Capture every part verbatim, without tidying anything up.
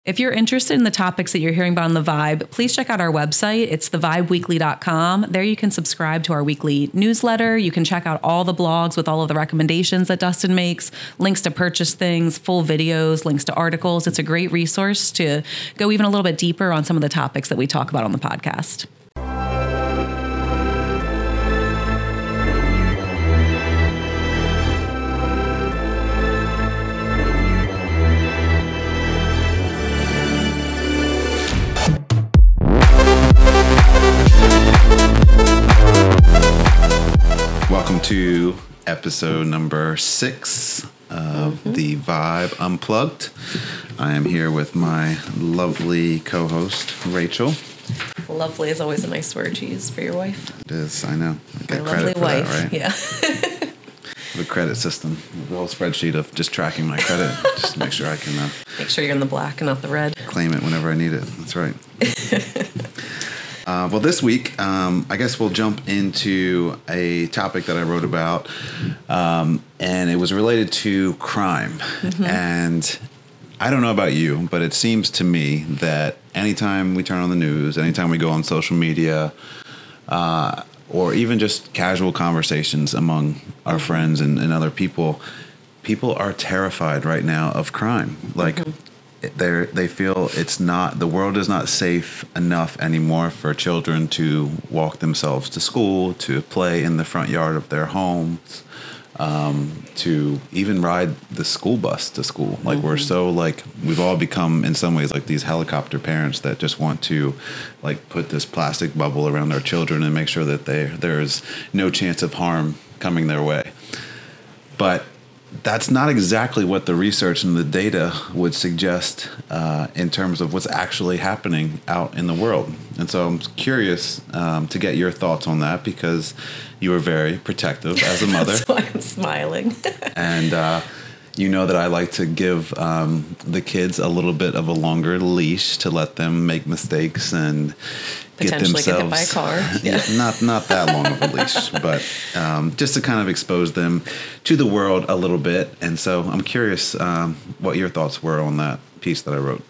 If you're interested in the topics that you're hearing about on The Vibe, please check out our website. It's the vibe weekly dot com. There you can subscribe to our weekly newsletter. You can check out all the blogs with all of the recommendations that Dustin makes, links to purchase things, full videos, links to articles. It's a great resource to go even a little bit deeper on some of the topics that we talk about on the podcast. Welcome to episode number six of mm-hmm. The Vibe Unplugged. I am here with my lovely co-host, Rachel. Lovely is always a nice word to use for your wife. It is, I know. I get my credit lovely for wife, that, right? Yeah. The credit system, the whole spreadsheet of just tracking my credit, just to make sure I can uh, make sure you're in the black and not the red. Claim it whenever I need it. That's right. Uh, well, this week, um, I guess we'll jump into a topic that I wrote about, um, and it was related to crime. Mm-hmm. And I don't know about you, but it seems to me that anytime we turn on the news, anytime we go on social media, uh, or even just casual conversations among our friends and, and other people, people are terrified right now of crime. Like, mm-hmm. They they feel it's not, the world is not safe enough anymore for children to walk themselves to school, to play in the front yard of their homes, um, to even ride the school bus to school. Like mm-hmm. we're so like, we've all become in some ways like these helicopter parents that just want to like put this plastic bubble around their children and make sure that they there's no chance of harm coming their way. But that's not exactly what the research and the data would suggest uh, in terms of what's actually happening out in the world. And so I'm curious um, to get your thoughts on that, because you are very protective as a mother. That's why I'm smiling. And uh, you know that I like to give um, the kids a little bit of a longer leash to let them make mistakes and get themselves get hit by a car. Yeah. yeah, not not that long of a leash, but um, just to kind of expose them to the world a little bit. And so I'm curious um, what your thoughts were on that piece that I wrote.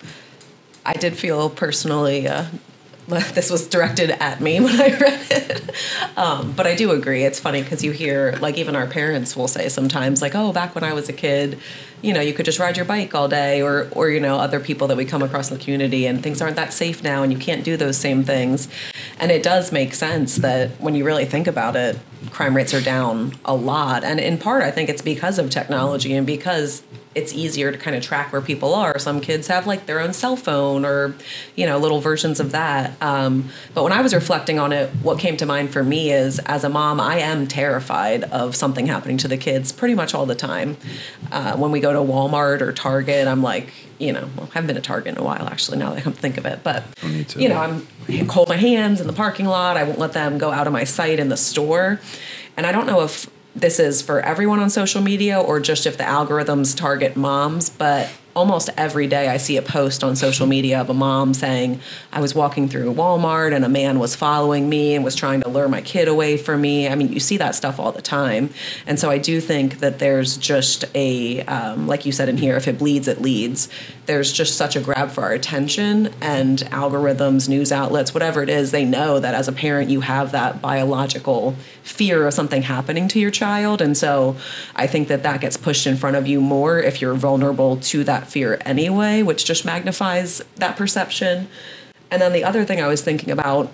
I did feel personally uh, this was directed at me when I read it. Um, but I do agree. It's funny because you hear, like, even our parents will say sometimes, like, oh, back when I was a kid, you know, you could just ride your bike all day, or, or, you know, other people that we come across in the community, and things aren't that safe now and you can't do those same things. And it does make sense that when you really think about it, crime rates are down a lot. And in part, I think it's because of technology and because it's easier to kind of track where people are. Some kids have like their own cell phone or, you know, little versions of that. Um, but when I was reflecting on it, what came to mind for me is, as a mom, I am terrified of something happening to the kids pretty much all the time. Uh, when we go to Walmart or Target, I'm like, you know, well, I haven't been to Target in a while, actually, now that I come to think of it. But, you know, I'm hold my hands in the parking lot. I won't let them go out of my sight in the store. And I don't know if this is for everyone on social media or just if the algorithms target moms, but almost every day I see a post on social media of a mom saying, I was walking through Walmart and a man was following me and was trying to lure my kid away from me. I mean, you see that stuff all the time. And so I do think that there's just a, um, like you said in here, if it bleeds, it leads. There's just such a grab for our attention, and algorithms, news outlets, whatever it is, they know that as a parent you have that biological fear of something happening to your child. And so I think that that gets pushed in front of you more if you're vulnerable to that fear anyway, which just magnifies that perception. And then the other thing I was thinking about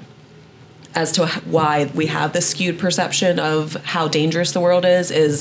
as to why we have this skewed perception of how dangerous the world is, is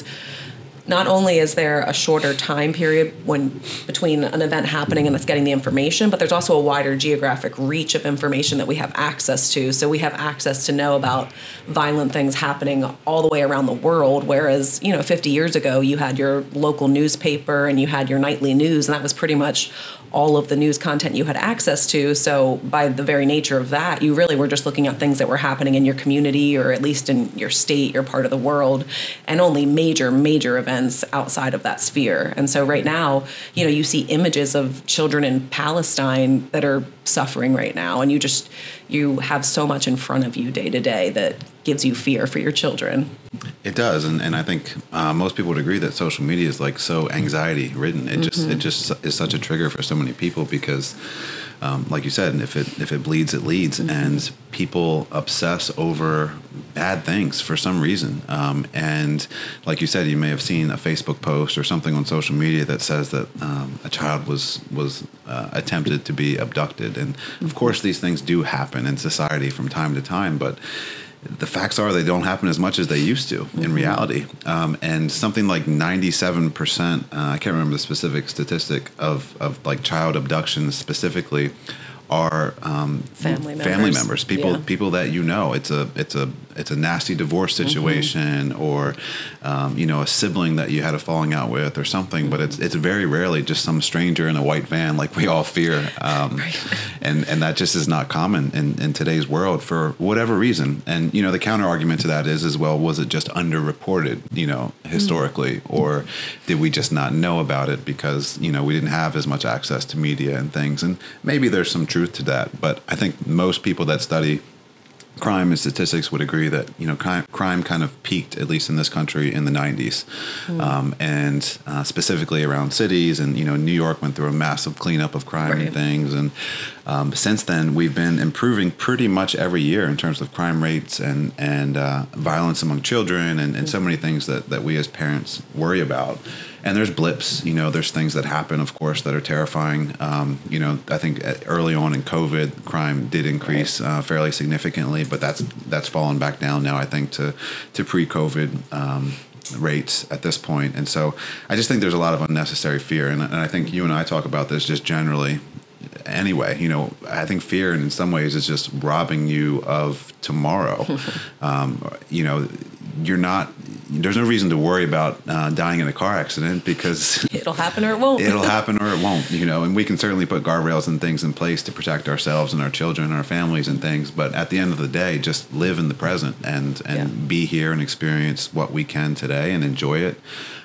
not only is there a shorter time period when between an event happening and us getting the information, but there's also a wider geographic reach of information that we have access to. So we have access to know about violent things happening all the way around the world, whereas, you know, fifty years ago, you had your local newspaper and you had your nightly news, and that was pretty much all of the news content you had access to. So by the very nature of that, you really were just looking at things that were happening in your community, or at least in your state, your part of the world, and only major, major events outside of that sphere. And so right now, you know, you see images of children in Palestine that are suffering right now, and you just, you have so much in front of you day to day that gives you fear for your children. It does, and, and I think uh, most people would agree that social media is like so anxiety ridden. It mm-hmm. just it just is such a trigger for so many people because, um, like you said, if it if it bleeds, it leads, mm-hmm. and people obsess over bad things for some reason. Um, and like you said, you may have seen a Facebook post or something on social media that says that um, a child was was uh, attempted to be abducted, and of course these things do happen in society from time to time, but the facts are they don't happen as much as they used to in mm-hmm. reality. Um, and something like ninety-seven percent, uh, I can't remember the specific statistic of, of like child abductions specifically, are um, family members. family members, people yeah. people that you know. It's a it's a it's a nasty divorce situation, mm-hmm. or um, you know, a sibling that you had a falling out with, or something. Mm-hmm. But it's it's very rarely just some stranger in a white van like we all fear, um, right. and and that just is not common in, in today's world for whatever reason. And you know, the counter argument to that is as well, was it just underreported, you know, historically, mm-hmm. or did we just not know about it because you know we didn't have as much access to media and things? And maybe there's some truth to that, but I think most people that study crime and statistics would agree that you know crime, crime kind of peaked, at least in this country, in the nineties, mm. um, and uh, specifically around cities. And you know, New York went through a massive cleanup of crime right. and things. And um, since then, we've been improving pretty much every year in terms of crime rates and and uh, violence among children, and, and mm. so many things that that we as parents worry about. And there's blips, you know, there's things that happen, of course, that are terrifying. Um, you know, I think early on in COVID, crime did increase uh, fairly significantly, but that's that's fallen back down now, I think, to, to pre-COVID um, rates at this point. And so I just think there's a lot of unnecessary fear. And, and I think you and I talk about this just generally anyway. You know, I think fear in some ways is just robbing you of tomorrow. um, you know, you're not... There's no reason to worry about uh, dying in a car accident because it'll happen or it won't. It'll happen or it won't, you know, and we can certainly put guardrails and things in place to protect ourselves and our children and our families and things. But at the end of the day, just live in the present and, and yeah. be here and experience what we can today and enjoy it.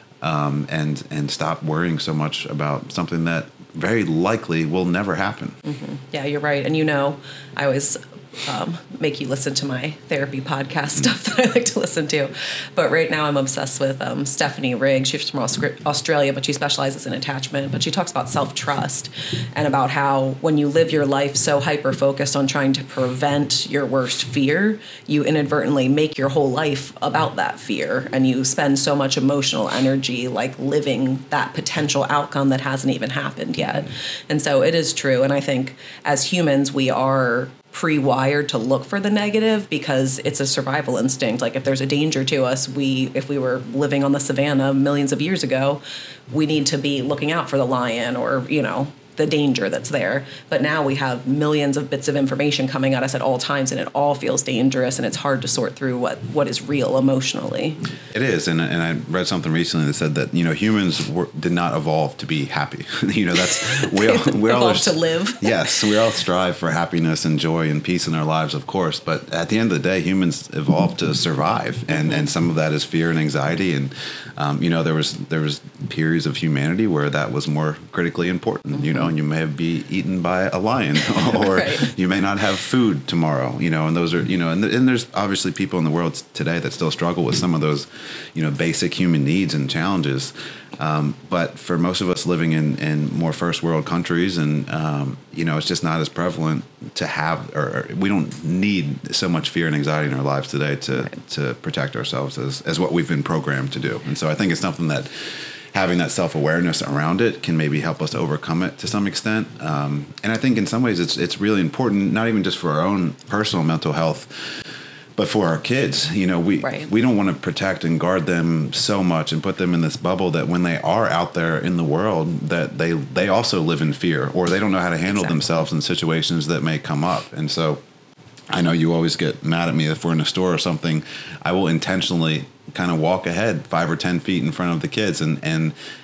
Um, and, and stop worrying so much about something that very likely will never happen. Mm-hmm. Yeah, you're right. And you know, I always Um, make you listen to my therapy podcast stuff that I like to listen to. But right now I'm obsessed with um, Stephanie Riggs. She's from Australia, but she specializes in attachment. But she talks about self-trust and about how when you live your life so hyper-focused on trying to prevent your worst fear, you inadvertently make your whole life about that fear. And you spend so much emotional energy like living that potential outcome that hasn't even happened yet. And so it is true. And I think as humans, we are pre-wired to look for the negative because it's a survival instinct. Like if there's a danger to us, we, if we were living on the savannah millions of years ago, we need to be looking out for the lion or, you know, the danger that's there. But now we have millions of bits of information coming at us at all times, and it all feels dangerous, and it's hard to sort through what, what is real emotionally. It is, and and I read something recently that said that you know humans were, did not evolve to be happy. you know that's we all we all evolved to live. Yes, we all strive for happiness and joy and peace in our lives, of course. But at the end of the day, humans evolved to survive, and mm-hmm. and some of that is fear and anxiety, and um, you know there was there was periods of humanity where that was more critically important. Mm-hmm. You know. And you may be eaten by a lion, or right. you may not have food tomorrow. You know, and those are you know, and, and there's obviously people in the world today that still struggle with some of those, you know, basic human needs and challenges. Um, but for most of us living in, in more first world countries, and um, you know, it's just not as prevalent to have, or, or we don't need so much fear and anxiety in our lives today to right. to protect ourselves as as what we've been programmed to do. And so I think it's something that. Having that self-awareness around it can maybe help us to overcome it to some extent. Um, and I think in some ways it's it's really important, not even just for our own personal mental health, but for our kids. You know, we right. we don't want to protect and guard them so much and put them in this bubble that when they are out there in the world, that they, they also live in fear, or they don't know how to handle exactly. themselves in situations that may come up. And so I know you always get mad at me if we're in a store or something. I will intentionally kind of walk ahead five or ten feet in front of the kids and, and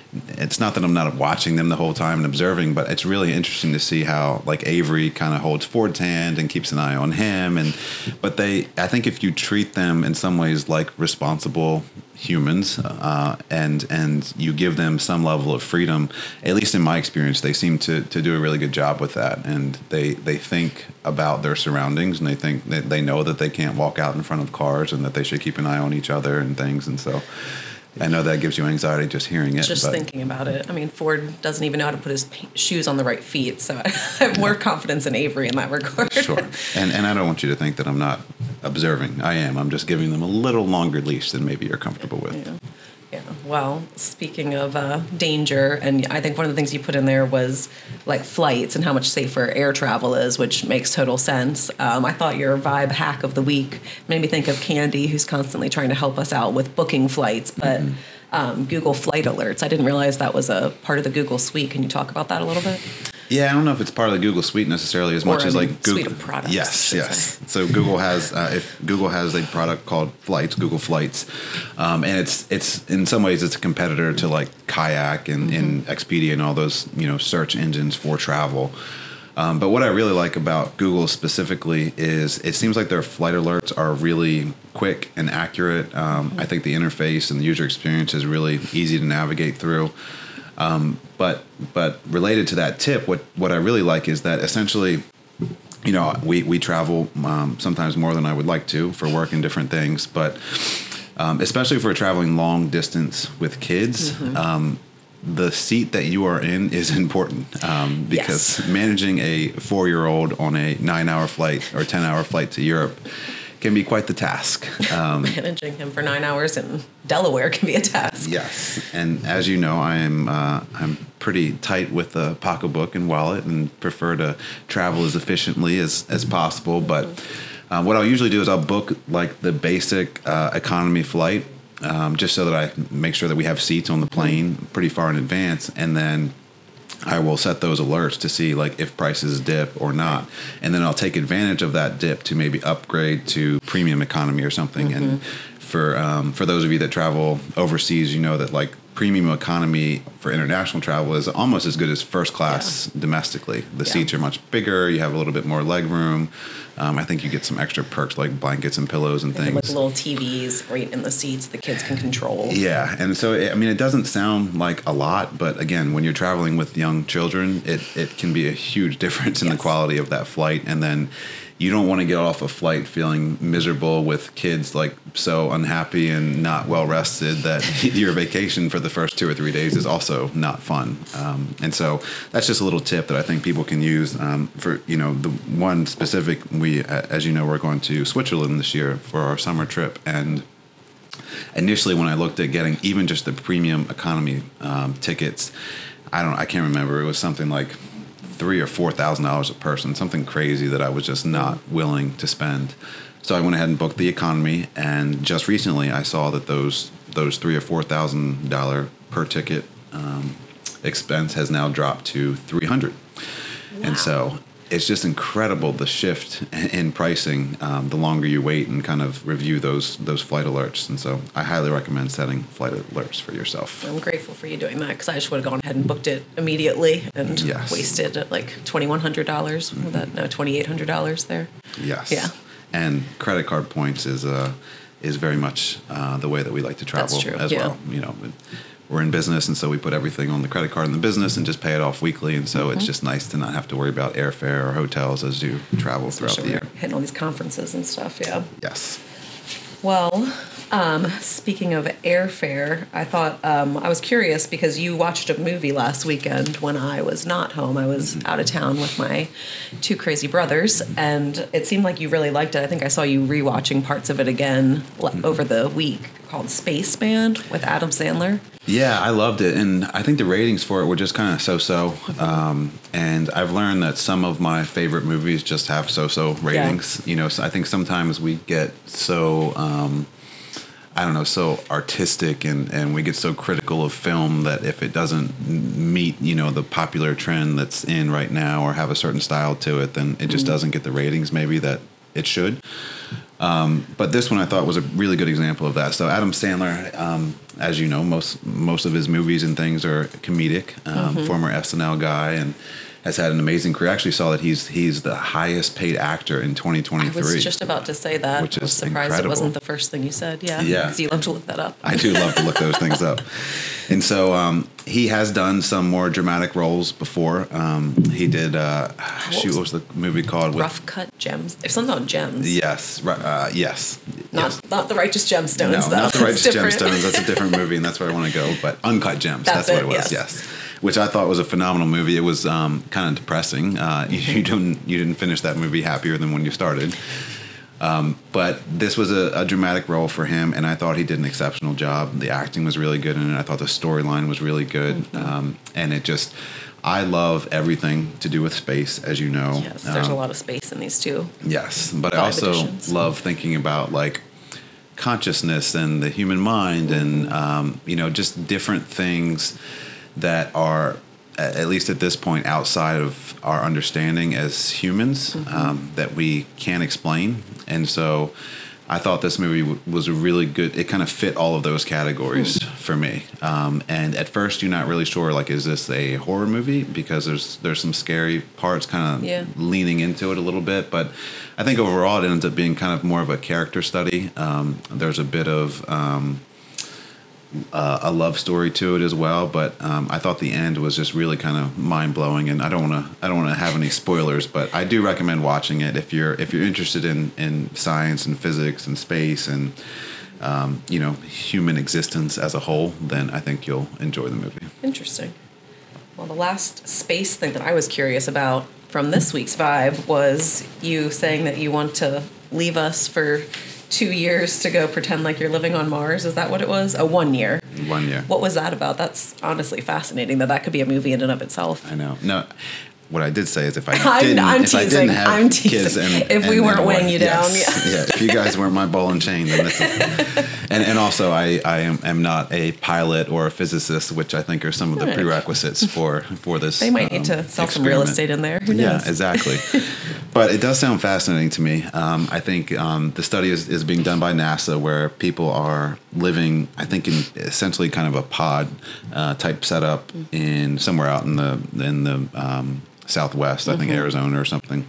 it's not that I'm not watching them the whole time and observing, but it's really interesting to see how like Avery kind of holds Ford's hand and keeps an eye on him. And but they, I think if you treat them in some ways like responsible humans, uh, and and you give them some level of freedom, at least in my experience, they seem to to do a really good job with that. And they they think about their surroundings, and they think that they know that they can't walk out in front of cars and that they should keep an eye on each other and things. And so I know that gives you anxiety just hearing it. Just but. thinking about it. I mean, Ford doesn't even know how to put his p- shoes on the right feet, so I have more confidence in Avery in that regard. Sure. And and I don't want you to think that I'm not observing. I am. I'm just giving them a little longer leash than maybe you're comfortable with. Yeah. Yeah. Well, speaking of uh, danger, and I think one of the things you put in there was like flights and how much safer air travel is, which makes total sense. Um, I thought your vibe hack of the week made me think of Candy, who's constantly trying to help us out with booking flights, but mm-hmm. um, Google Flight Alerts. I didn't realize that was a part of the Google Suite. Can you talk about that a little bit? Yeah, I don't know if it's part of the Google Suite necessarily as or much as a like Google suite of products. Yes, yes. So Google has uh, if Google has a product called Flights, Google Flights, um, and it's it's in some ways it's a competitor to like Kayak and, mm-hmm. and Expedia and all those you know search engines for travel. Um, but what I really like about Google specifically is it seems like their flight alerts are really quick and accurate. Um, mm-hmm. I think the interface and the user experience is really easy to navigate through. Um, but but related to that tip, what, what I really like is that essentially, you know, we, we travel um, sometimes more than I would like to for work and different things. But um, especially if we're traveling long distance with kids, mm-hmm. um, the seat that you are in is important um, because yes. managing a four-year-old on a nine-hour flight or ten-hour flight to Europe can be quite the task. Um, Managing him for nine hours in Delaware can be a task. Yes, and as you know, I am uh, I'm pretty tight with the pocketbook and wallet, and prefer to travel as efficiently as as possible. But uh, what I'll usually do is I'll book like the basic uh, economy flight, um, just so that I make sure that we have seats on the plane pretty far in advance, and then I will set those alerts to see like if prices dip or not. And then I'll take advantage of that dip to maybe upgrade to premium economy or something. Mm-hmm. And for um, for those of you that travel overseas, you know that like premium economy for international travel is almost as good as first class yeah. domestically. The yeah. seats are much bigger. You have a little bit more leg room. Um, I think you get some extra perks like blankets and pillows and they things. Like little T Vs right in the seats the kids can control. Yeah, and so I mean, it doesn't sound like a lot, but again, when you're traveling with young children, it it can be a huge difference in yes. the quality of that flight. And then you don't want to get off a flight feeling miserable with kids like so unhappy and not well rested that your vacation for the first two or three days is also not fun. Um, and so that's just a little tip that I think people can use um, for, you know, the one specific, we, as you know, we're going to Switzerland this year for our summer trip. And initially when I looked at getting even just the premium economy um, tickets, I don't, I can't remember. It was something like three or four thousand dollars a person, something crazy that I was just not willing to spend. So I went ahead and booked the economy, and just recently I saw that those those three or four thousand dollar per ticket um, expense has now dropped to three hundred. Wow. And so it's just incredible the shift in pricing um, the longer you wait and kind of review those those flight alerts. And so I highly recommend setting flight alerts for yourself. I'm grateful for you doing that because I just would have gone ahead and booked it immediately and yes. wasted like twenty-one hundred dollars. Mm-hmm. That no twenty-eight hundred dollars there. Yes. Yeah. And credit card points is uh, is very much uh, the way that we like to travel That's true. as yeah. well. You know. We're in business, and so we put everything on the credit card in the business and just pay it off weekly. And so mm-hmm. it's just nice to not have to worry about airfare or hotels as you travel Especially throughout the year. Hitting all these conferences and stuff, yeah. Yes. Well, um, speaking of airfare, I thought um, I was curious because you watched a movie last weekend when I was not home. I was mm-hmm. out of town with my two crazy brothers, and it seemed like you really liked it. I think I saw you rewatching parts of it again mm-hmm. over the week, called Spaceman with Adam Sandler. Yeah, I loved it, and I think the ratings for it were just kind of so-so. Um, and I've learned that some of my favorite movies just have so-so ratings. Yeah. You know, so I think sometimes we get so, um, I don't know, so artistic, and, and we get so critical of film that if it doesn't meet, you know, the popular trend that's in right now or have a certain style to it, then it just mm-hmm. doesn't get the ratings maybe that it should. Um, but this one I thought was a really good example of that. So Adam Sandler, um, as you know, most most of his movies and things are comedic. Um, mm-hmm. Former S N L guy, and has had an amazing career. I actually saw that he's he's the highest paid actor in twenty twenty-three. I was just about to say that. Which is I was surprised incredible. It wasn't the first thing you said. Yeah. Yeah. Because you love to look that up. I do love to look those things up. And so um, he has done some more dramatic roles before. Um, he did, uh, shoot, what was the movie called? With, Rough Cut Gems. If something about gems. Yes. Uh, yes. Not yes. not The Righteous Gemstones. No, though. not The Righteous That's different. Gemstones. That's a different movie, and that's where I want to go. But Uncut Gems. That's, that's what it, it was. Yes. yes. Which I thought was a phenomenal movie. It was um, kind of depressing. Uh, you, you didn't you didn't finish that movie happier than when you started. Um, but this was a, a dramatic role for him, and I thought he did an exceptional job. The acting was really good in it. I thought the storyline was really good, mm-hmm. um, and it just. I love everything to do with space, as you know. Yes, there's um, a lot of space in these two. Yes, but I also editions. love thinking about like consciousness and the human mind, mm-hmm. and um, you know, just different things that are, at least at this point, outside of our understanding as humans, mm-hmm. um, that we can't explain. And so I thought this movie w- was a really good, it kind of fit all of those categories mm-hmm. for me. Um, and at first you're not really sure, like, is this a horror movie? Because there's there's some scary parts kind of yeah. leaning into it a little bit. But I think overall it ends up being kind of more of a character study. Um, there's a bit of... Um, Uh, a love story to it as well, but um, I thought the end was just really kind of mind blowing, and I don't want to I don't want to have any spoilers, but I do recommend watching it if you're if you're interested in, in science and physics and space and um, you know, human existence as a whole. Then I think you'll enjoy the movie. Interesting. Well, the last space thing that I was curious about from this week's Vibe was you saying that you want to leave us for two years to go pretend like you're living on Mars. Is that what it was? Oh, one year. One year. What was that about? That's honestly fascinating that that could be a movie in and of itself. I know. No, what I did say is if I I'm, didn't, I'm if I teasing. didn't have I'm teasing. kids and if and, we weren't and weighing one, you down, yes, yeah. yeah. If you guys weren't my ball and chain, then this is. And and also I I am, am not a pilot or a physicist, which I think are some of the prerequisites for for this. They might um, need to sell some real estate in there. Who knows? Yeah, exactly. But it does sound fascinating to me. Um, I think um, the study is, is being done by NASA, where people are living, I think, in essentially kind of a pod uh, type setup in somewhere out in the in the um, Southwest, I think mm-hmm. Arizona or something.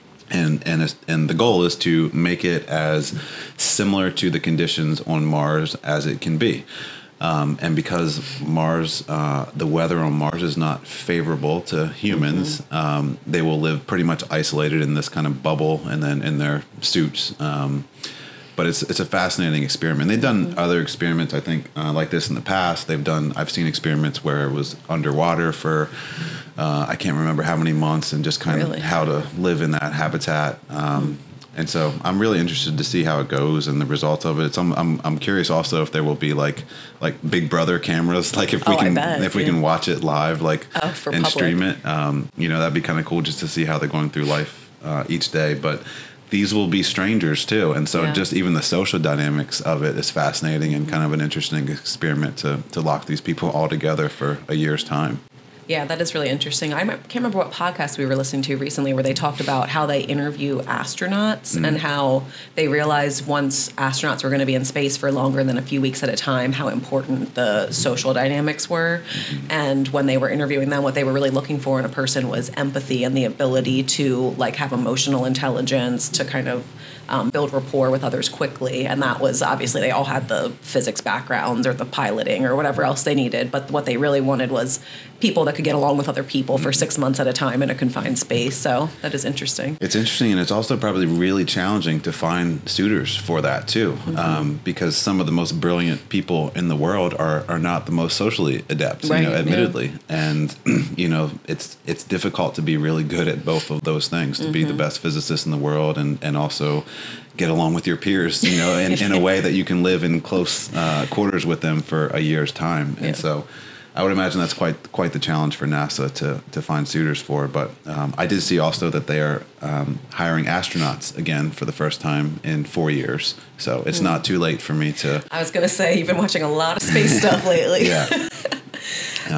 And and and the goal is to make it as similar to the conditions on Mars as it can be. Um, and because Mars, uh, the weather on Mars is not favorable to humans, mm-hmm. um, they will live pretty much isolated in this kind of bubble and then in their suits. Um, but it's it's a fascinating experiment. They've done mm-hmm. other experiments, I think, uh, like this in the past. They've done, I've seen experiments where it was underwater for, uh, I can't remember how many months, and just kind really? of how to live in that habitat. Um, mm-hmm. And so I'm really interested to see how it goes and the results of it. So I'm I'm, I'm curious also if there will be like like Big Brother cameras, like if we oh, can bet, if we yeah. can watch it live, like oh, for and public. stream it. Um, you know, that'd be kind of cool just to see how they're going through life uh, each day. But these will be strangers too, and so yeah. just even the social dynamics of it is fascinating and kind of an interesting experiment to to lock these people all together for a year's time. Yeah, that is really interesting. I can't remember what podcast we were listening to recently where they talked about how they interview astronauts mm. and how they realized once astronauts were going to be in space for longer than a few weeks at a time, how important the social dynamics were. Mm-hmm. And when they were interviewing them, what they were really looking for in a person was empathy and the ability to like have emotional intelligence, to kind of Um, build rapport with others quickly. And that was obviously they all had the physics backgrounds or the piloting or whatever else they needed. But what they really wanted was people that could get along with other people for six months at a time in a confined space. So that is interesting. It's interesting, and it's also probably really challenging to find suitors for that too, mm-hmm. um, because some of the most brilliant people in the world are, are not the most socially adept, right, you know, admittedly. Yeah. And you know, it's it's difficult to be really good at both of those things, to mm-hmm. be the best physicist in the world and, and also get along with your peers, you know, in, in a way that you can live in close uh, quarters with them for a year's time. And yeah. so I would imagine that's quite quite the challenge for NASA to, to find suitors for. But um, I did see also that they are um, hiring astronauts again for the first time in four years. So it's mm. not too late for me to... I was going to say, you've been watching a lot of space stuff lately. Yeah. Um, uh,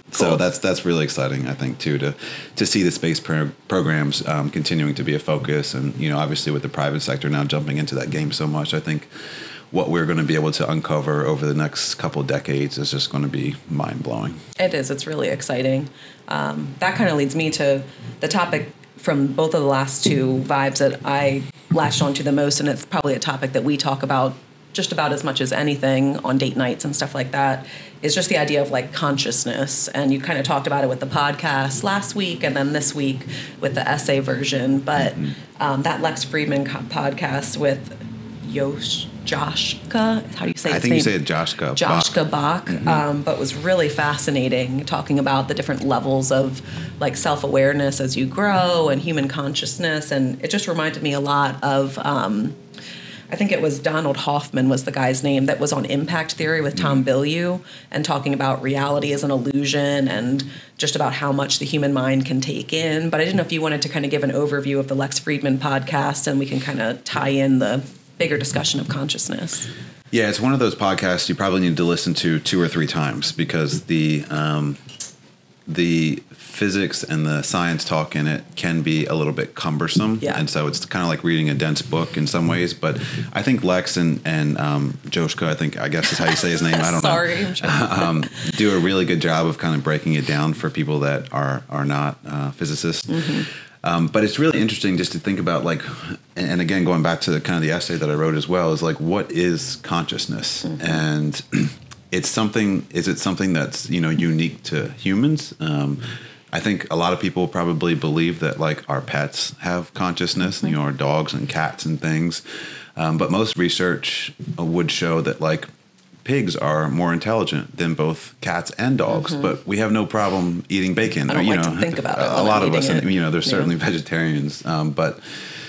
So Cool. that's that's really exciting, I think, too, to to see the space pro- programs um, continuing to be a focus, and you know, obviously with the private sector now jumping into that game so much, I think what we're going to be able to uncover over the next couple of decades is just going to be mind blowing. It is. It's really exciting. Um, that kind of leads me to the topic from both of the last two vibes that I latched onto the most, and it's probably a topic that we talk about just about as much as anything on date nights and stuff like that, is just the idea of like consciousness. And you kind of talked about it with the podcast last week and then this week with the essay version. But mm-hmm. um, that Lex Friedman co- podcast with Yosh, Joshka, how do you say his I think name? you say it Joshka. Joshka Bach, mm-hmm. um, but was really fascinating, talking about the different levels of like self-awareness as you grow and human consciousness. And it just reminded me a lot of... Um, I think it was Donald Hoffman was the guy's name that was on Impact Theory with Tom Bilyeu and talking about reality as an illusion and just about how much the human mind can take in. But I didn't know if you wanted to kind of give an overview of the Lex Friedman podcast, and we can kind of tie in the bigger discussion of consciousness. Yeah, it's one of those podcasts you probably need to listen to two or three times because the um, the physics and the science talk in it can be a little bit cumbersome. Yeah. And so it's kind of like reading a dense book in some ways. But I think Lex and, and um, Joshka, I think, I guess is how you say his name. I don't Sorry, know. I'm um, do a really good job of kind of breaking it down for people that are, are not uh, physicists. Mm-hmm. Um, but it's really interesting just to think about, like, and again, going back to the kind of the essay that I wrote as well, is like, what is consciousness? Mm-hmm. And it's something, is it something that's, you know, unique to humans? Um, I think a lot of people probably believe that like our pets have consciousness, mm-hmm. you know, our dogs and cats and things. Um, but most research would show that like pigs are more intelligent than both cats and dogs, mm-hmm. but we have no problem eating bacon. I don't or, you like know, to think about it. A lot of us, it. and, you know, there's certainly yeah. vegetarians. Um, but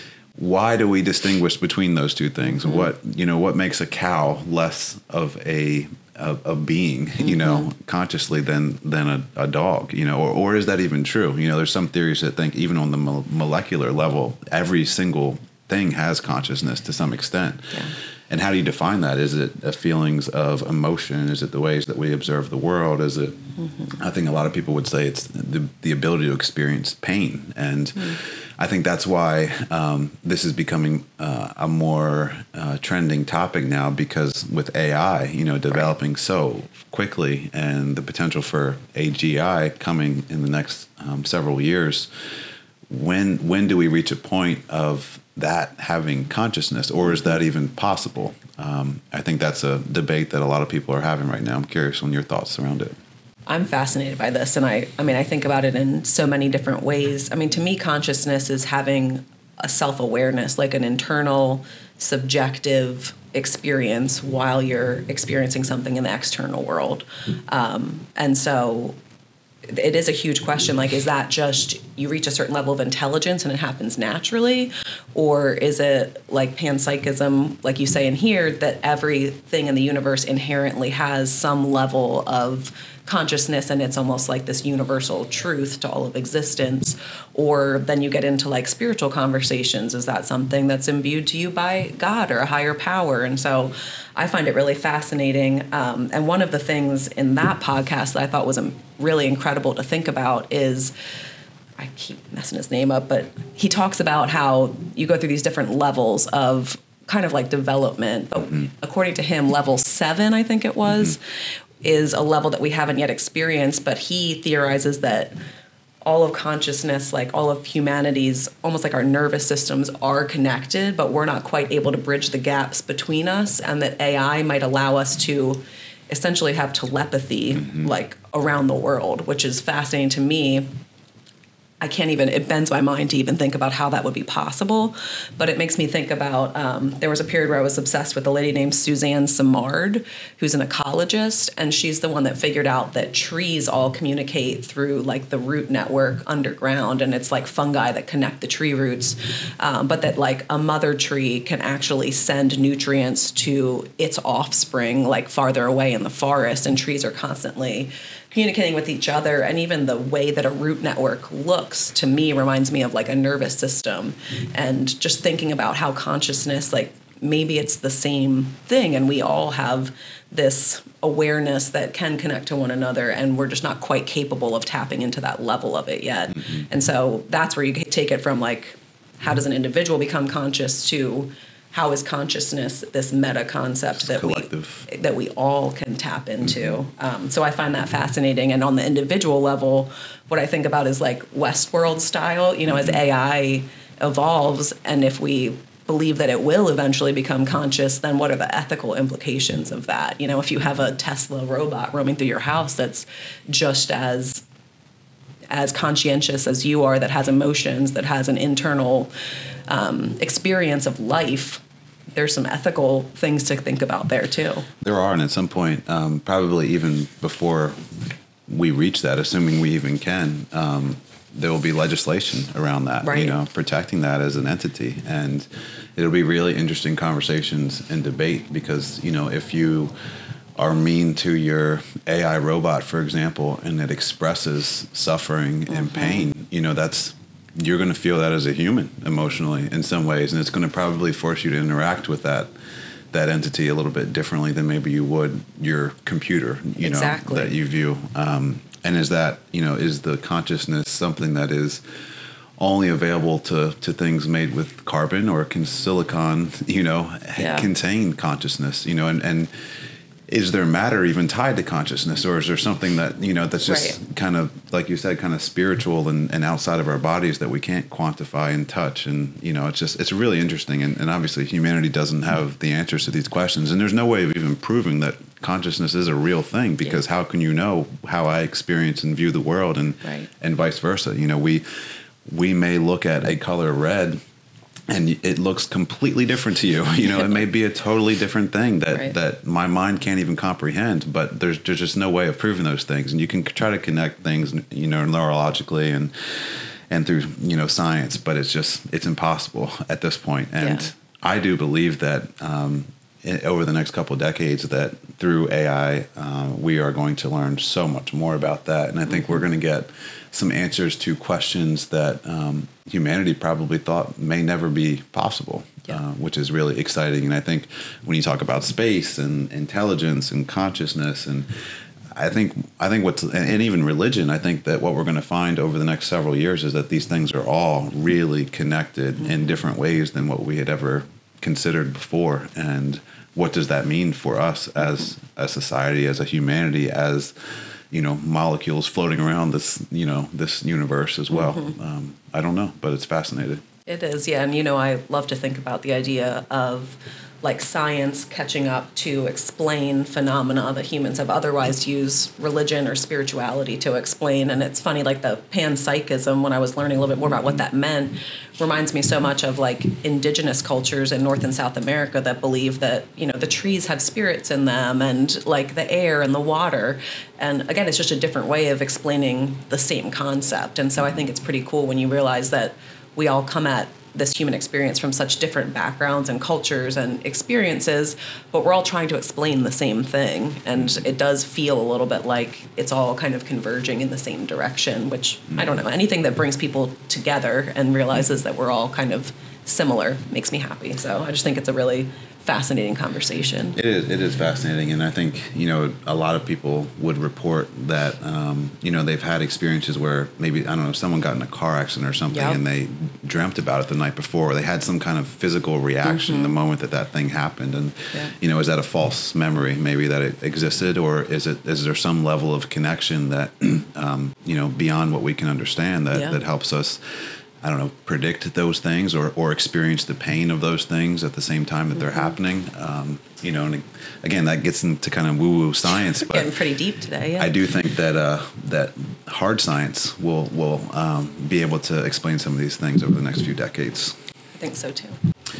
why do we distinguish between those two things? Mm-hmm. What, you know, what makes a cow less of a A, a being, you mm-hmm. know, consciously than than a, a dog, you know, or, or is that even true? You know, there's some theories that think even on the mo- molecular level, every single thing has consciousness to some extent. Yeah. And how do you define that? Is it a feelings of emotion? Is it the ways that we observe the world? Is it, mm-hmm. I think a lot of people would say it's the, the ability to experience pain. And mm. I think that's why um, this is becoming uh, a more uh, trending topic now, because with A I, you know, developing right. so quickly and the potential for A G I coming in the next um, several years, when when do we reach a point of that having consciousness, or is that even possible? Um, I think that's a debate that a lot of people are having right now. I'm curious on your thoughts around it. I'm fascinated by this, and I, I mean, I think about it in so many different ways. I mean, to me, consciousness is having a self-awareness, like an internal, subjective experience while you're experiencing something in the external world. Um, and so it is a huge question. Like, is that just you reach a certain level of intelligence and it happens naturally? Or is it like panpsychism, like you say in here, that everything in the universe inherently has some level of consciousness and it's almost like this universal truth to all of existence? Or then you get into like spiritual conversations. Is that something that's imbued to you by God or a higher power? And so I find it really fascinating. Um, and one of the things in that podcast that I thought was really incredible to think about is, I keep messing his name up, but he talks about how you go through these different levels of kind of like development. But mm-hmm. according to him, level seven, I think it was, mm-hmm. is a level that we haven't yet experienced. But he theorizes that all of consciousness, like all of humanity's, almost like our nervous systems are connected, but we're not quite able to bridge the gaps between us, and that A I might allow us to essentially have telepathy mm-hmm. like around the world, which is fascinating to me. I can't even, it bends my mind to even think about how that would be possible. But it makes me think about, um, there was a period where I was obsessed with a lady named Suzanne Simard, who's an ecologist. And she's the one that figured out that trees all communicate through like the root network underground. And it's like fungi that connect the tree roots. Um, but that like a mother tree can actually send nutrients to its offspring, like farther away in the forest. And trees are constantly communicating with each other. And even the way that a root network looks to me reminds me of like a nervous system. And just thinking about how consciousness, like maybe it's the same thing, and we all have this awareness that can connect to one another, and we're just not quite capable of tapping into that level of it yet. Mm-hmm. And so that's where you take it from, like, how does an individual become conscious, to how is consciousness this meta concept that collective. we that we all can tap into. Mm-hmm. Um, so I find that fascinating. And on the individual level, what I think about is like Westworld style, you know, mm-hmm. as A I evolves, and if we believe that it will eventually become conscious, then what are the ethical implications of that? You know, if you have a Tesla robot roaming through your house that's just as as conscientious as you are, that has emotions, that has an internal um, experience of life, there's some ethical things to think about there too. There are, and at some point, um, probably even before we reach that, assuming we even can, um, there will be legislation around that, right. you know, protecting that as an entity. And it'll be really interesting conversations and debate, because, you know, if you are mean to your A I robot, for example, and it expresses suffering mm-hmm. and pain, you know, that's, you're going to feel that as a human emotionally in some ways. And it's going to probably force you to interact with that that entity a little bit differently than maybe you would your computer, you exactly. know, that you view. Um, and is that, you know, is the consciousness something that is only available to, to things made with carbon, or can silicon, you know, yeah. contain consciousness, you know, and, and is there matter even tied to consciousness, or is there something that, you know, that's just right. kind of, like you said, kind of spiritual and, and outside of our bodies that we can't quantify and touch? And, you know, it's just, it's really interesting. And, and obviously humanity doesn't have the answers to these questions. And there's no way of even proving that consciousness is a real thing, because yeah. how can you know how I experience and view the world, and, right. and vice versa? You know, we, we may look at a color red and it looks completely different to you. You know, it may be a totally different thing that, right. that my mind can't even comprehend, but there's, there's just no way of proving those things. And you can try to connect things, you know, neurologically and, and through, you know, science, but it's just, it's impossible at this point. And yeah. I do believe that, um, over the next couple of decades, that through A I, uh, we are going to learn so much more about that. And I think mm-hmm. we're going to get some answers to questions that um, humanity probably thought may never be possible, yeah. uh, which is really exciting. And I think when you talk about space and intelligence and consciousness, and I think I think what's, and even religion, I think that what we're going to find over the next several years is that these things are all really connected mm-hmm. in different ways than what we had ever considered before. And what does that mean for us as a society, as a humanity, as, you know, molecules floating around this, you know, this universe as well? Mm-hmm. Um, I don't know, but it's fascinating. It is, yeah. And, you know, I love to think about the idea of like science catching up to explain phenomena that humans have otherwise used religion or spirituality to explain. And it's funny, like the panpsychism, when I was learning a little bit more about what that meant, reminds me so much of like indigenous cultures in North and South America that believe that, you know, the trees have spirits in them, and like the air and the water. And again, it's just a different way of explaining the same concept. And so I think it's pretty cool when you realize that we all come at this human experience from such different backgrounds and cultures and experiences, but we're all trying to explain the same thing. And it does feel a little bit like it's all kind of converging in the same direction, which, I don't know, anything that brings people together and realizes that we're all kind of similar makes me happy. So I just think it's a really fascinating conversation. It is. It is fascinating, and I think, you know, a lot of people would report that um, you know, they've had experiences where maybe, I don't know, someone got in a car accident or something, yep. and they dreamt about it the night before, or they had some kind of physical reaction mm-hmm. the moment that that thing happened. And yeah. you know, is that a false memory, maybe that it existed, or is it is there some level of connection that um, you know, beyond what we can understand, that yeah. that helps us, I don't know, predict those things, or, or experience the pain of those things at the same time that they're mm-hmm. happening. Um, you know, and again, that gets into kind of woo-woo science. But getting pretty deep today, yeah. I do think that uh, that hard science will will um, be able to explain some of these things over the next few decades. I think so too.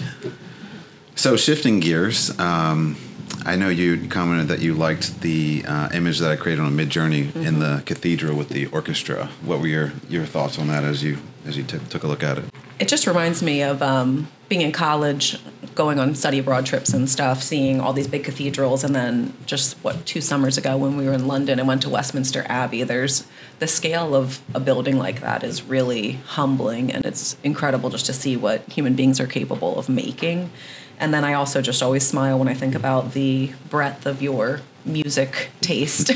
So shifting gears, um, I know you commented that you liked the uh, image that I created on Midjourney mm-hmm. in the cathedral with the orchestra. What were your, your thoughts on that as you as you t- took a look at it? It just reminds me of um, being in college, going on study abroad trips and stuff, seeing all these big cathedrals, and then just what two summers ago when we were in London and went to Westminster Abbey, there's the scale of a building like that is really humbling, and it's incredible just to see what human beings are capable of making. And then I also just always smile when I think about the breadth of your music taste.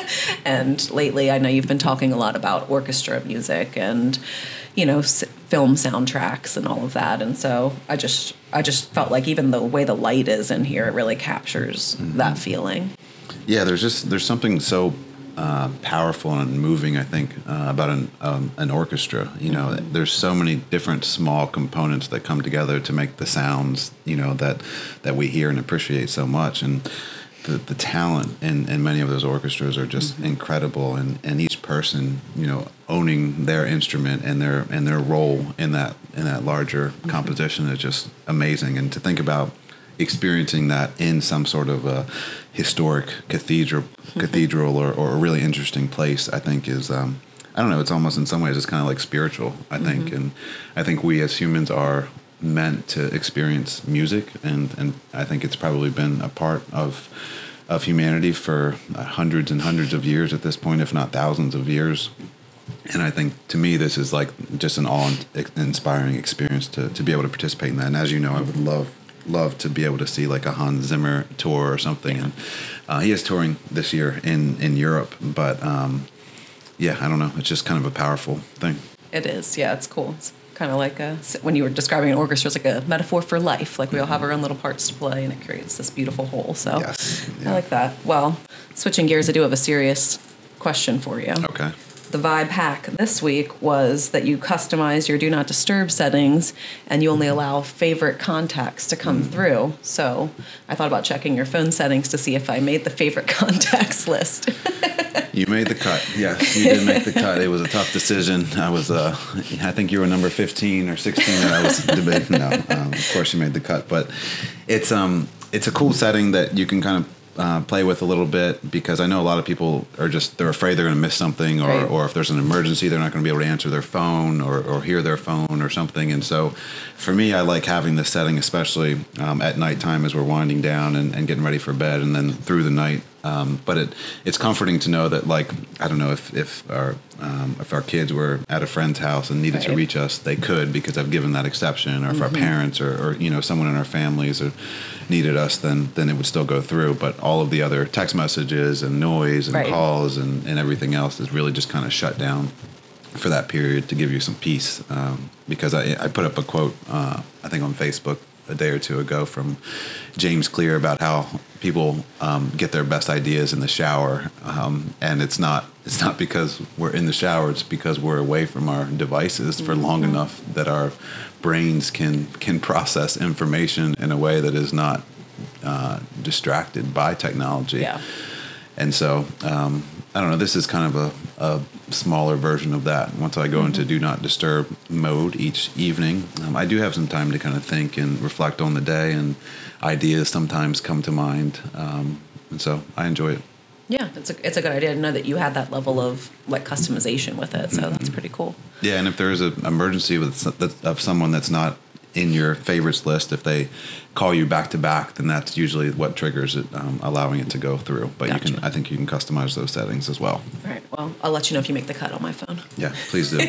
And lately, I know you've been talking a lot about orchestra music and, you know, s- film soundtracks and all of that. And so I just, I just felt like even the way the light is in here, it really captures mm-hmm. that feeling. Yeah, there's just there's something so uh, powerful and moving, I think, uh, about an um, an orchestra. You know, mm-hmm. there's so many different small components that come together to make the sounds, you know, that that we hear and appreciate so much. And The, the talent in, in many of those orchestras are just mm-hmm. incredible, and, and each person, you know, owning their instrument and their and their role in that in that larger mm-hmm. composition is just amazing. And to think about experiencing that in some sort of a historic cathedral mm-hmm. cathedral or, or a really interesting place, I think is um, I don't know, it's almost in some ways it's kind of like spiritual, I think. Mm-hmm. And I think we as humans are meant to experience music, and, and I think it's probably been a part of of humanity for uh, hundreds and hundreds of years at this point, if not thousands of years. And I think to me this is like just an awe-inspiring experience to, to be able to participate in that. And as you know, I would love love to be able to see like a Hans Zimmer tour or something. And uh, he is touring this year in, in Europe, but um, yeah, I don't know. It's just kind of a powerful thing. It is. Yeah, it's cool. It's kind of like a, when you were describing an orchestra, it's like a metaphor for life. Like we all have our own little parts to play, and it creates this beautiful whole. So yes, yeah. I like that. Well, switching gears, I do have a serious question for you. Okay. The vibe hack this week was that you customize your do not disturb settings, and you only allow favorite contacts to come mm. through. So I thought about checking your phone settings to see if I made the favorite contacts list. You made the cut. Yes, you did make the cut. It was a tough decision. I was, uh, I think you were number fifteen or sixteen that I was debating. No, um, of course you made the cut, but it's um, it's a cool setting that you can kind of uh, play with a little bit, because I know a lot of people are just, they're afraid they're going to miss something, or, right. or if there's an emergency, they're not going to be able to answer their phone or, or hear their phone or something. And so for me, I like having this setting, especially um, at nighttime as we're winding down and, and getting ready for bed, and then through the night. Um, but it it's comforting to know that, like, I don't know, if if our um, if our kids were at a friend's house and needed right. to reach us, they could, because I've given that exception. Or if mm-hmm. our parents or, or you know someone in our families or needed us, then then it would still go through. But all of the other text messages and noise and right. calls and, and everything else is really just kind of shut down for that period to give you some peace. Um, because I I put up a quote uh, I think on Facebook a day or two ago from James Clear about how people um, get their best ideas in the shower, um, and it's not it's not because we're in the shower. It's because we're away from our devices for long mm-hmm. enough that our brains can can process information in a way that is not uh, distracted by technology. Yeah. And so um, I don't know. This is kind of a, a smaller version of that. Once I go mm-hmm. into do not disturb mode each evening, um, I do have some time to kind of think and reflect on the day, and ideas sometimes come to mind. Um, and so I enjoy it. Yeah, it's a it's a good idea to know that you had that level of like customization with it. So mm-hmm. that's pretty cool. Yeah, and if there is an emergency with of someone that's not in your favorites list, if they call you back to back, then that's usually what triggers it, um, allowing it to go through. But gotcha. you can, I think you can customize those settings as well. All right. Well, I'll let you know if you make the cut on my phone. Yeah, please do.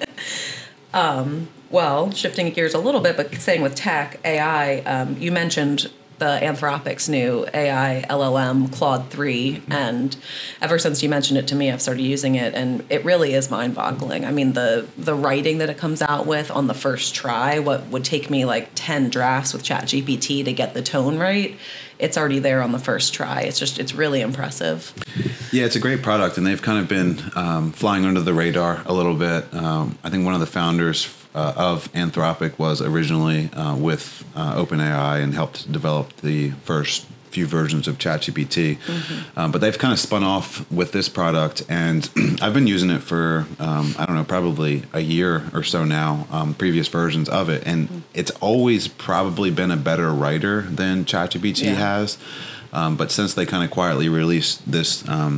um, well, shifting gears a little bit, but staying with tech, A I, um, you mentioned the Anthropic's new A I L L M, Claude three, mm-hmm. and ever since you mentioned it to me, I've started using it, and it really is mind-boggling. I mean, the the writing that it comes out with on the first try, what would take me like ten drafts with ChatGPT to get the tone right, it's already there on the first try. It's just, it's really impressive. Yeah, it's a great product, and they've kind of been um, flying under the radar a little bit. Um, I think one of the founders Uh, of Anthropic was originally uh, with uh, OpenAI and helped develop the first few versions of ChatGPT. Mm-hmm. Um, but they've kind of spun off with this product, and I've been using it for, um, I don't know, probably a year or so now, um, previous versions of it. And mm-hmm. it's always probably been a better writer than ChatGPT yeah. has. Um, but since they kind of quietly released this um,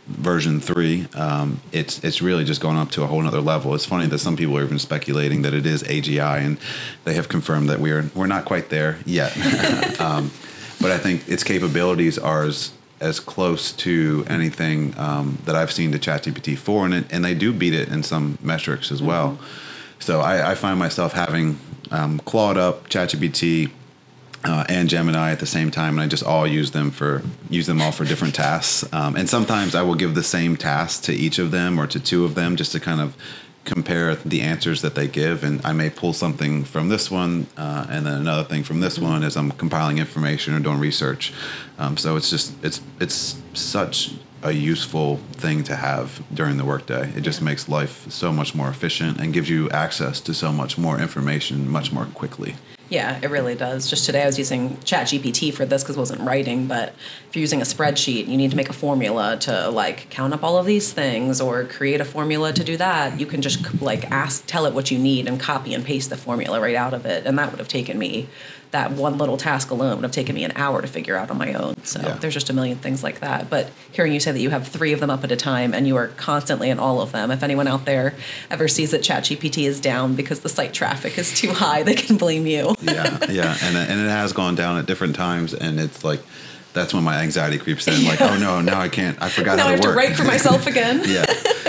version three, um, it's it's really just going up to a whole nother level. It's funny that some people are even speculating that it is A G I, and they have confirmed that we're we're not quite there yet. um, but I think its capabilities are as, as close to anything um, that I've seen to ChatGPT four, and it, and they do beat it in some metrics as well. Mm-hmm. So I, I find myself having um, Claude up, ChatGPT, Uh, and Gemini at the same time, and I just all use them for use them all for different tasks. Um, and sometimes I will give the same task to each of them or to two of them just to kind of compare the answers that they give. And I may pull something from this one uh, and then another thing from this mm-hmm. one as I'm compiling information or doing research. Um, so it's just it's it's such a useful thing to have during the workday. It just makes life so much more efficient and gives you access to so much more information much more quickly. Yeah, it really does. Just today I was using ChatGPT for this because I wasn't writing, but if you're using a spreadsheet and you need to make a formula to like count up all of these things or create a formula to do that, you can just like ask, tell it what you need and copy and paste the formula right out of it. And that would have taken me, that one little task alone would have taken me an hour to figure out on my own. So yeah. There's just a million things like that. But hearing you say that you have three of them up at a time and you are constantly in all of them, if anyone out there ever sees that ChatGPT is down because the site traffic is too high, they can blame you. yeah, yeah. And, and it has gone down at different times, and it's like, that's when my anxiety creeps in. Yeah. Like, oh no, now I can't, I forgot now how to I have work. to write for myself again. yeah.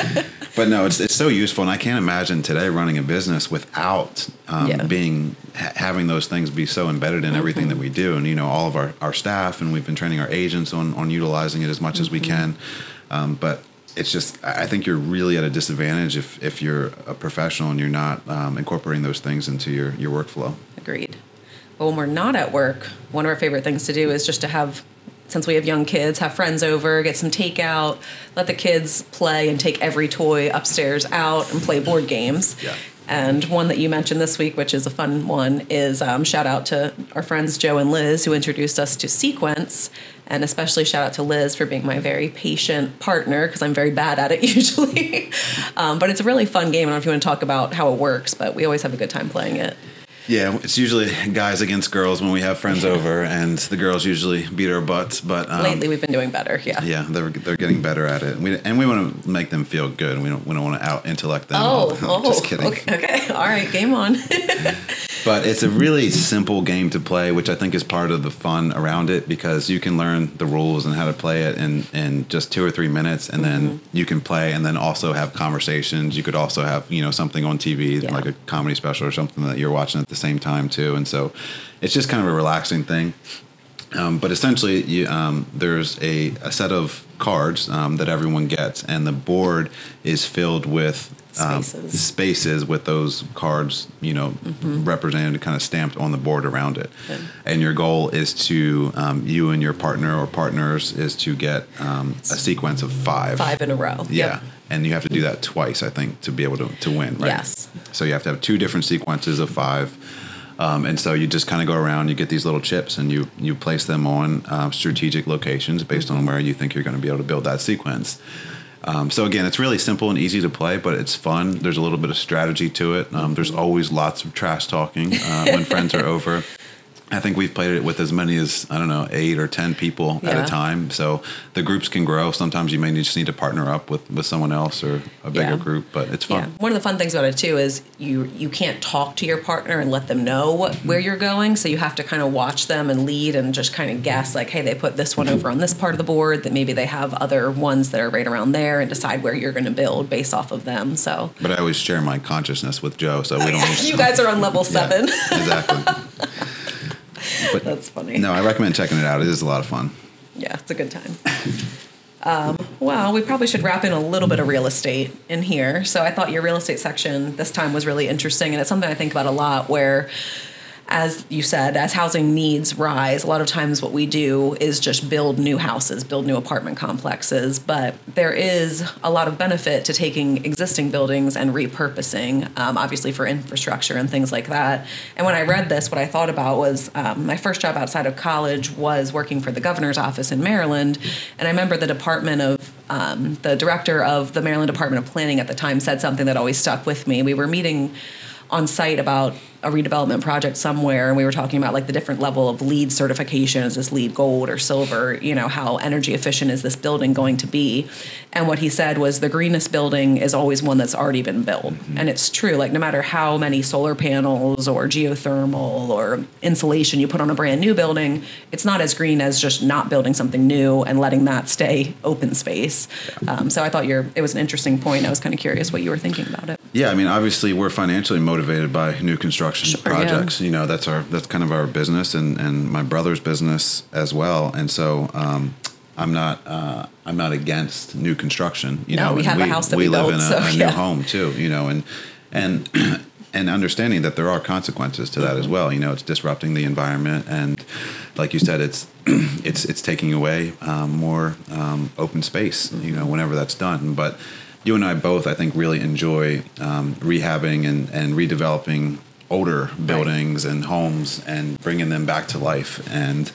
But no, it's it's so useful, and I can't imagine today running a business without um, yeah. being ha- having those things be so embedded in mm-hmm. everything that we do, and you know all of our, our staff, and we've been training our agents on on utilizing it as much mm-hmm. as we can. Um, but it's just, I think you're really at a disadvantage if if you're a professional and you're not um, incorporating those things into your your workflow. Agreed. But when we're not at work, one of our favorite things to do is just to have, since we have young kids, have friends over, get some takeout, let the kids play and take every toy upstairs out and play board games. Yeah. And one that you mentioned this week, which is a fun one, is um, shout out to our friends Joe and Liz who introduced us to Sequence, and especially shout out to Liz for being my very patient partner because I'm very bad at it usually. um, but it's a really fun game. I don't know if you want to talk about how it works, but we always have a good time playing it. Yeah, it's usually guys against girls when we have friends over, and the girls usually beat our butts. But um, lately, we've been doing better. Yeah, yeah, they're they're getting better at it. And we and we want to make them feel good. We don't we don't want to out intellect them. Oh, oh, just kidding. Okay, okay, all right, game on. But it's a really simple game to play, which I think is part of the fun around it, because you can learn the rules and how to play it in, in just two or three minutes, and mm-hmm. then you can play and then also have conversations. You could also have, you know, something on T V, yeah. like a comedy special or something that you're watching at the same time too. And so it's just kind of a relaxing thing. Um, but essentially, you, um, there's a, a set of cards um, that everyone gets, and the board is filled with um, spaces. spaces with those cards, you know, mm-hmm. represented, kind of stamped on the board around it. Good. And your goal is to, um, you and your partner or partners, is to get um, a sequence of five. Five in a row. Yeah. Yep. And you have to do that twice, I think, to be able to, to win, right? Yes. So you have to have two different sequences of five. Um, and so you just kind of go around, you get these little chips, and you, you place them on um, strategic locations based on where you think you're going to be able to build that sequence. Um, so again, it's really simple and easy to play, but it's fun. There's a little bit of strategy to it. Um, there's always lots of trash talking uh, when friends are over. I think we've played it with as many as, I don't know, eight or ten people yeah. at a time. So the groups can grow. Sometimes you may just need to partner up with, with someone else or a bigger yeah. group, but it's fun. Yeah. One of the fun things about it, too, is you you can't talk to your partner and let them know what, where you're going. So you have to kind of watch them and lead and just kind of guess, like, hey, they put this one over on this part of the board, that maybe they have other ones that are right around there, and decide where you're going to build based off of them. So, But I always share my consciousness with Joe, so we don't... You guys are on level seven. Yeah, exactly. But that's funny. No, I recommend checking it out. It is a lot of fun. Yeah, it's a good time. um, well, we probably should wrap in a little bit of real estate in here. So I thought your real estate section this time was really interesting, and it's something I think about a lot, where, as you said, as housing needs rise, a lot of times what we do is just build new houses, build new apartment complexes. But there is a lot of benefit to taking existing buildings and repurposing, um, obviously for infrastructure and things like that. And when I read this, what I thought about was um, my first job outside of college was working for the governor's office in Maryland. And I remember the department of um, the director of the Maryland Department of Planning at the time said something that always stuck with me. We were meeting on site about a redevelopment project somewhere, and we were talking about like the different level of LEED certification. Is this LEED gold or silver? You know, how energy efficient is this building going to be? And what he said was the greenest building is always one that's already been built. Mm-hmm. And it's true. Like no matter how many solar panels or geothermal or insulation you put on a brand new building, it's not as green as just not building something new and letting that stay open space. Yeah. Um, so I thought you're, it was an interesting point. I was kind of curious what you were thinking about it. Yeah, I mean, obviously we're financially motivated by new construction sure, projects. Yeah. You know, that's our that's kind of our business, and, and my brother's business as well. And so um, I'm not uh, I'm not against new construction. You no, know, we have we, a house that we, we live built, in a, so, a yeah. new home too. You know, and and and understanding that there are consequences to that mm-hmm. as well. You know, it's disrupting the environment, and like you said, it's it's it's taking away um, more um, open space. Mm-hmm. You know, whenever that's done, but. You and I both, I think, really enjoy um, rehabbing and, and redeveloping older buildings right. and homes and bringing them back to life. And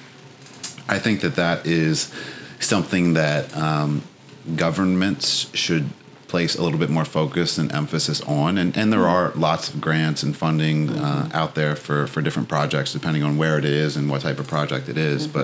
I think that that is something that um, governments should place a little bit more focus and emphasis on. And, and there are lots of grants and funding uh, out there for, for different projects, depending on where it is and what type of project it is. Mm-hmm. But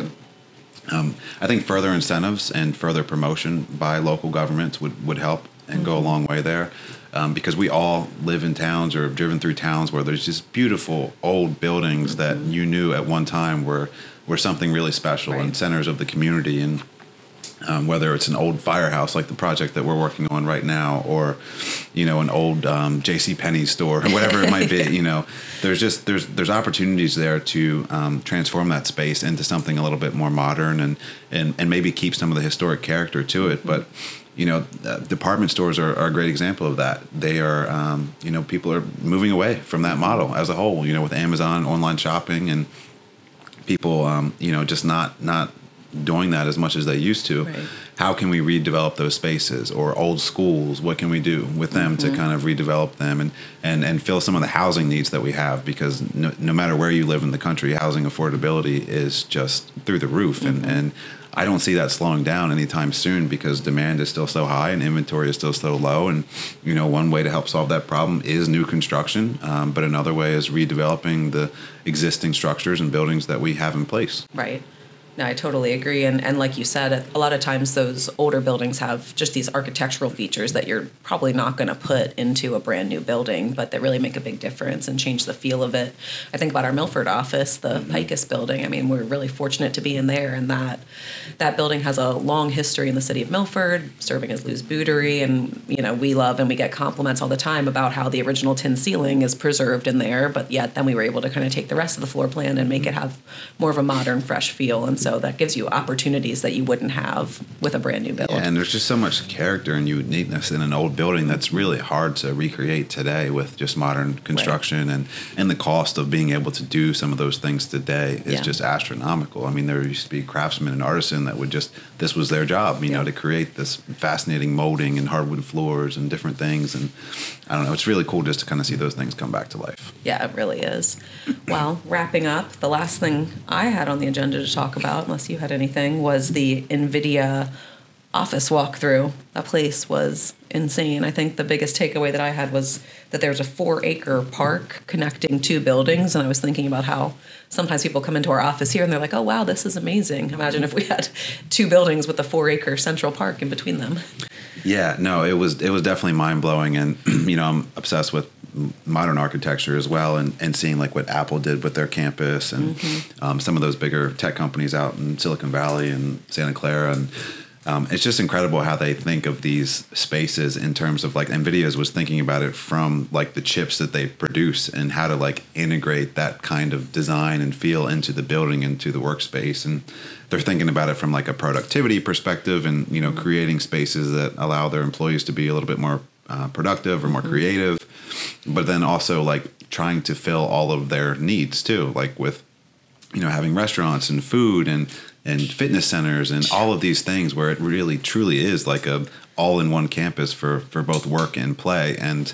um, I think further incentives and further promotion by local governments would, would help. And go a long way there, um, because we all live in towns or have driven through towns where there's just beautiful old buildings that you knew at one time were were something really special right. and centers of the community. And um, whether it's an old firehouse like the project that we're working on right now, or you know an old um, J C Penney store or whatever it might be, you know, there's just there's there's opportunities there to um, transform that space into something a little bit more modern and and and maybe keep some of the historic character to it, but. You know, uh, department stores are, are a great example of that. They are, um, you know, people are moving away from that model as a whole. You know, with Amazon, online shopping, and people, um, you know, just not not doing that as much as they used to. Right. How can we redevelop those spaces? Or old schools? What can we do with them mm-hmm. to kind of redevelop them and, and, and fill some of the housing needs that we have? Because no, no matter where you live in the country, housing affordability is just through the roof, mm-hmm. and and. I don't see that slowing down anytime soon because demand is still so high and inventory is still so low. And, you know, one way to help solve that problem is new construction. Um, but another way is redeveloping the existing structures and buildings that we have in place. Right. No, I totally agree. And and like you said, a lot of times those older buildings have just these architectural features that you're probably not going to put into a brand new building, but that really make a big difference and change the feel of it. I think about our Milford office, the mm-hmm. Picus building. I mean, we're really fortunate to be in there, and that that building has a long history in the city of Milford, serving as Lou's Bouderie, and you know we love and we get compliments all the time about how the original tin ceiling is preserved in there, but yet then we were able to kind of take the rest of the floor plan and make it have more of a modern, fresh feel. And so So that gives you opportunities that you wouldn't have with a brand new build. Yeah, and there's just so much character and uniqueness in an old building that's really hard to recreate today with just modern construction. Right. and and the cost of being able to do some of those things today is yeah. just astronomical. I mean, there used to be craftsmen and artisans that would just, this was their job, you yeah. know, to create this fascinating molding and hardwood floors and different things. And I don't know, it's really cool just to kind of see those things come back to life. Yeah, it really is. Well, wrapping up, the last thing I had on the agenda to talk about, unless you had anything, was the NVIDIA office walkthrough. That place was insane. I think the biggest takeaway that I had was that there's a four acre park connecting two buildings. And I was thinking about how sometimes people come into our office here and they're like, oh, wow, this is amazing. Imagine if we had two buildings with a four acre central park in between them. Yeah, no, it was it was definitely mind blowing. And, you know, I'm obsessed with modern architecture as well, and, and seeing like what Apple did with their campus and mm-hmm. um, some of those bigger tech companies out in Silicon Valley and Santa Clara. And um, it's just incredible how they think of these spaces in terms of like NVIDIA's was thinking about it from like the chips that they produce and how to like integrate that kind of design and feel into the building, into the workspace. And they're thinking about it from like a productivity perspective and, you know, mm-hmm. creating spaces that allow their employees to be a little bit more uh, productive or more mm-hmm. creative. But then also like trying to fill all of their needs too, like with, you know, having restaurants and food and, and fitness centers and all of these things where it really truly is like a all-in-one campus for, for both work and play. And,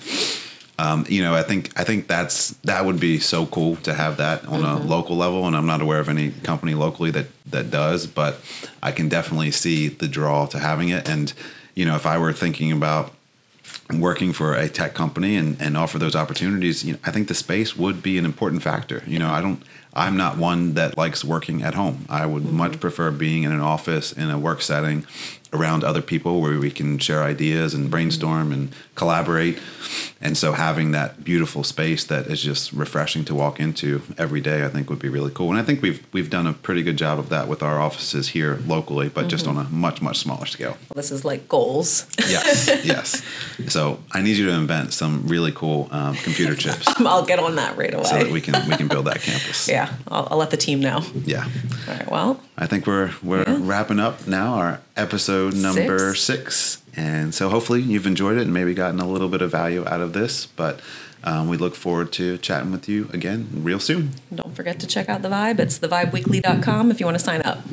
um, you know, I think I think that's that would be so cool to have that on mm-hmm. a local level. And I'm not aware of any company locally that, that does, but I can definitely see the draw to having it. And, you know, if I were thinking about working for a tech company and, and offer those opportunities, you know, I think the space would be an important factor. You know, I don't, I'm not one that likes working at home. I would mm-hmm. much prefer being in an office, in a work setting, around other people where we can share ideas and brainstorm and collaborate. And so having that beautiful space that is just refreshing to walk into every day, I think would be really cool. And I think we've we've done a pretty good job of that with our offices here locally, but mm-hmm. just on a much, much smaller scale. Well, this is like goals. Yes, yes. So I need you to invent some really cool um, computer chips. I'll get on that right away. So that we can we can build that campus. Yeah, I'll, I'll let the team know. Yeah. All right, well. I think we're we're yeah. wrapping up now, our episode number six. six. And so hopefully you've enjoyed it and maybe gotten a little bit of value out of this. But um, we look forward to chatting with you again real soon. Don't forget to check out The Vibe. It's the vibe weekly dot com if you want to sign up.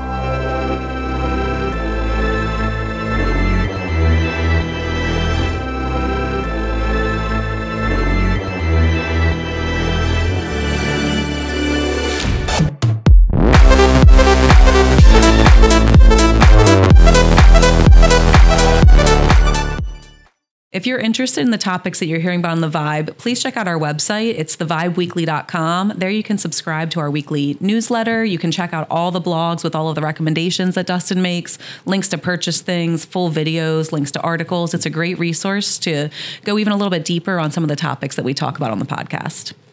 If you're interested in the topics that you're hearing about on The Vibe, please check out our website. It's the vibe weekly dot com. There you can subscribe to our weekly newsletter. You can check out all the blogs with all of the recommendations that Dustin makes, links to purchase things, full videos, links to articles. It's a great resource to go even a little bit deeper on some of the topics that we talk about on the podcast.